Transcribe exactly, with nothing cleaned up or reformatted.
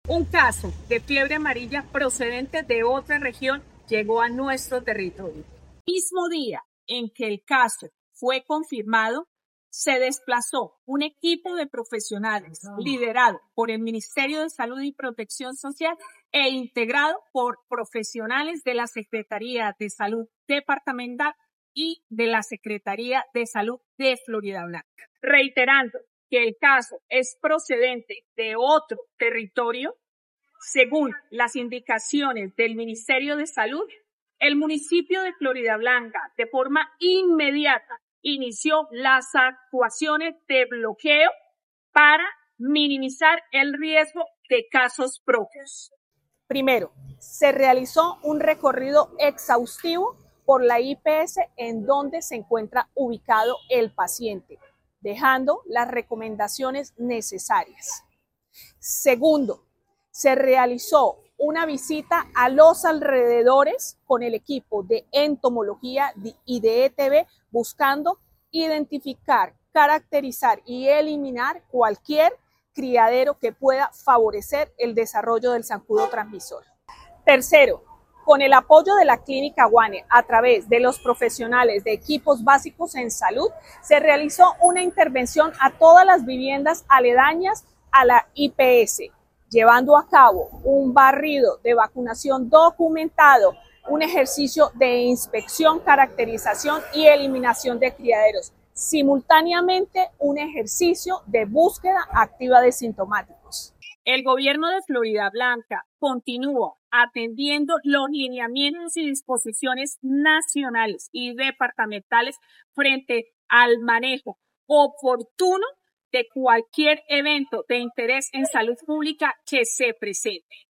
Un caso de fiebre amarilla procedente de otra región llegó a nuestro territorio. El mismo día en que el caso fue confirmado, se desplazó un equipo de profesionales liderado por el Ministerio de Salud y Protección Social e integrado por profesionales de la Secretaría de Salud Departamental y de la Secretaría de Salud de Florida Blanca. Reiterando que el caso es procedente de otro territorio, según las indicaciones del Ministerio de Salud, el municipio de Florida Blanca, de forma inmediata, inició las actuaciones de bloqueo para minimizar el riesgo de casos propios. Primero, se realizó un recorrido exhaustivo por la I P S en donde se encuentra ubicado el paciente, dejando las recomendaciones necesarias. Segundo, se realizó una visita a los alrededores con el equipo de entomología y de E T B buscando identificar, caracterizar y eliminar cualquier criadero que pueda favorecer el desarrollo del zancudo transmisor. Tercero, con el apoyo de la Clínica Guane a través de los profesionales de equipos básicos en salud, se realizó una intervención a todas las viviendas aledañas a la I P S, llevando a cabo un barrido de vacunación documentado, un ejercicio de inspección, caracterización y eliminación de criaderos. Simultáneamente, un ejercicio de búsqueda activa de sintomáticos. El gobierno de Florida Blanca continúa atendiendo los lineamientos y disposiciones nacionales y departamentales frente al manejo oportuno de cualquier evento de interés en salud pública que se presente.